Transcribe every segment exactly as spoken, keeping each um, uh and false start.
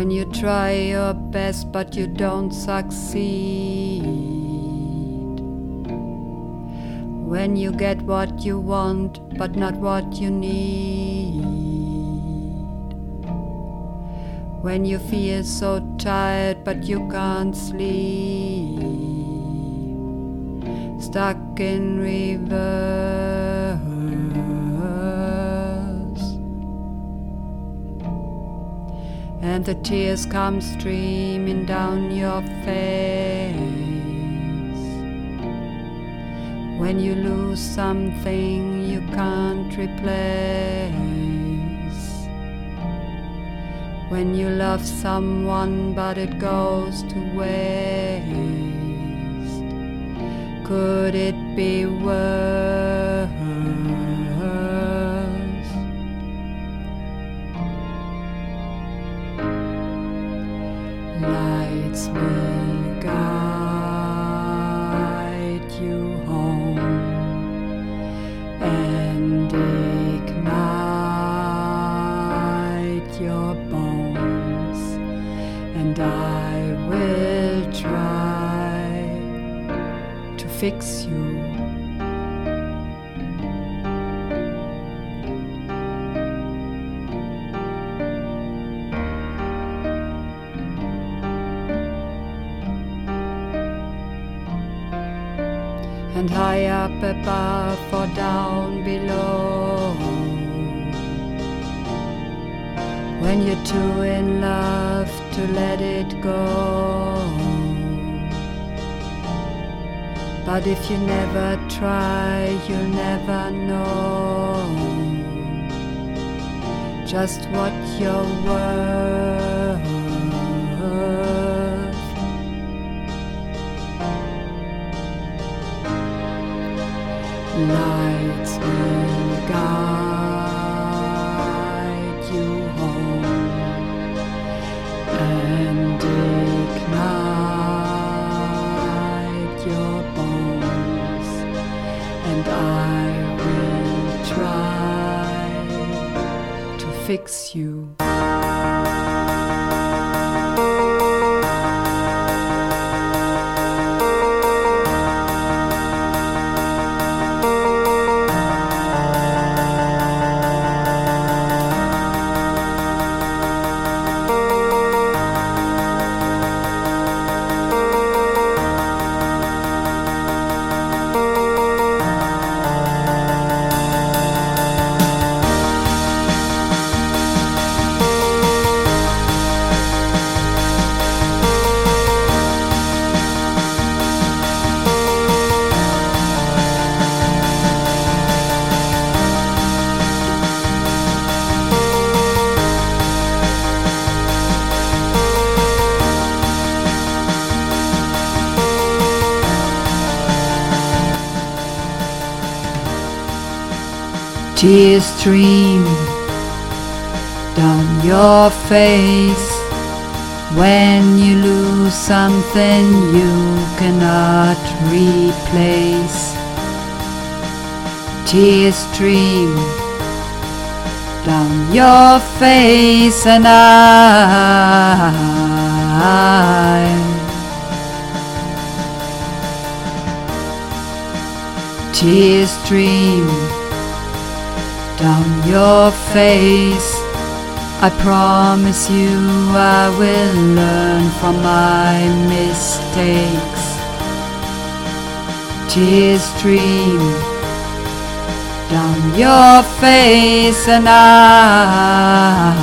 When you try your best but you don't succeed. When you get what you want but not what you need. When you feel so tired but you can't sleep. Stuck in reverse. And the tears come streaming down your face. When you lose something you can't replace. When you love someone but it goes to waste. Could it be worse? Lights will guide you home and ignite your bones, and I will try to fix you. And high up above or down below, when you're too in love to let it go. But if you never try, you'll never know just what you're worth. Lights will guide you home and ignite your bones, and I will try to fix you. Tears stream down your face when you lose something you cannot replace. Tears stream down your face, and I tears stream down your face. I promise you I will learn from my mistakes. Tears stream down your face, and I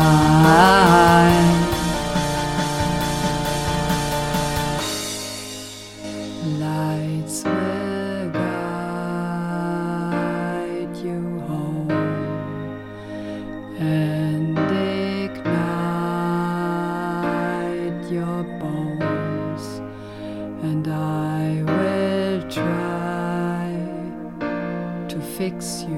lights will guide you home and ignite your bones, and I will try to fix you.